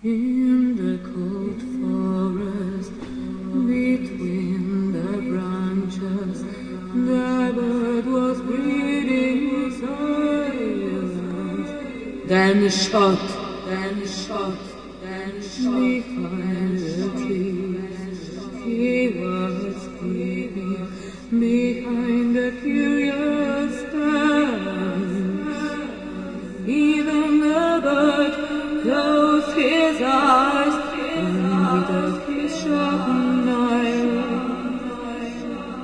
In the cold forest, between the branches, the bird was breathing silence. Then shot, behind the trees. He was peeping behind the curious fence. Even the bird closed his eyes and withered his sharpened eyes.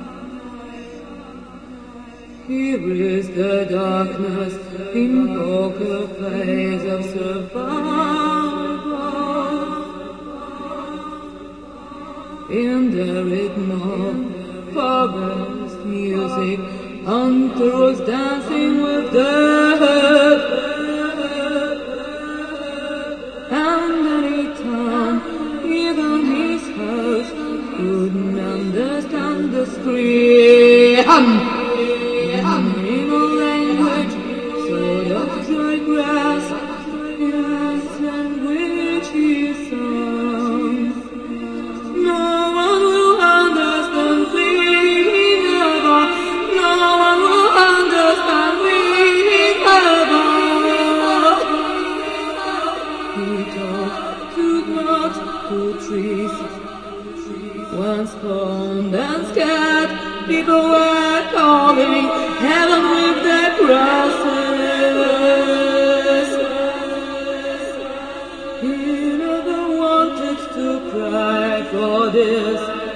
Here is the darkness in poker face of survival, in the rhythm of forest music, hunters dancing with death. And anytime, even his host couldn't understand the scream. In a language, sort of dry grass, yes, and which he sang. No one will understand me ever. No one will understand me ever. He talked to clouds, to trees. Once stoned and scared, people were calling heaven with their crosses. He never wanted to cry for this.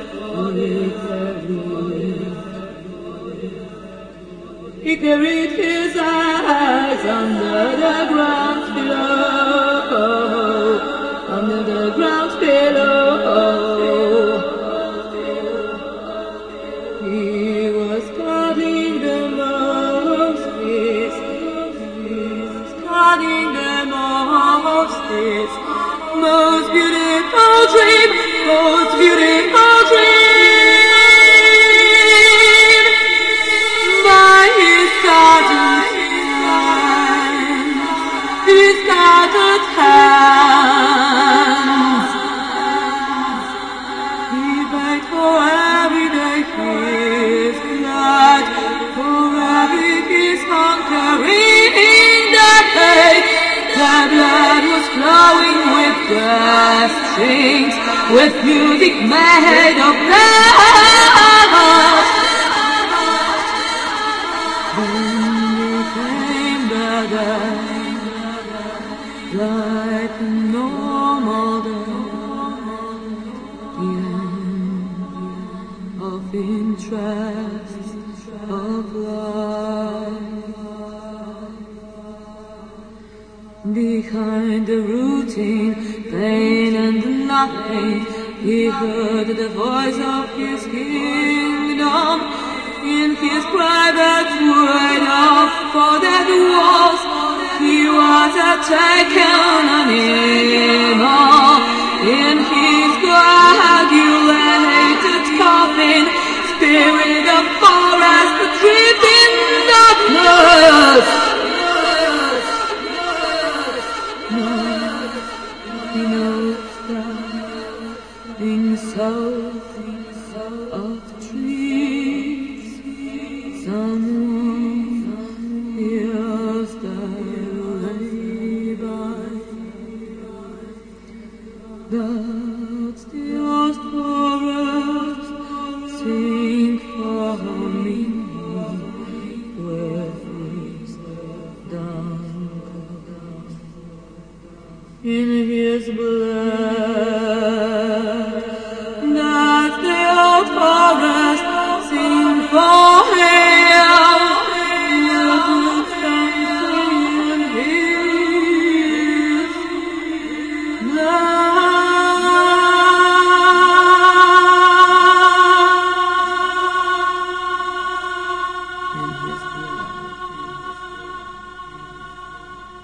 He carried his eyes under the ground below, under the ground below. He was studying the most beautiful dream, most beautiful dream. By his scattered hands, he paid for every day his blood, for every kiss conquering the hate. The blood was flowing with the strings, with music made of love. Then came the day, like a normal day, the end of interest, of life. Behind the routine, pain and nothing, he heard the voice of his kingdom. In his private world of folded walls, he was a taken animal. In his coagulated coffin, spirit of forest adrift in darkness. He knows that in south of trees, someone hears the lullaby. That's the old forest sing for me with his down. In his blood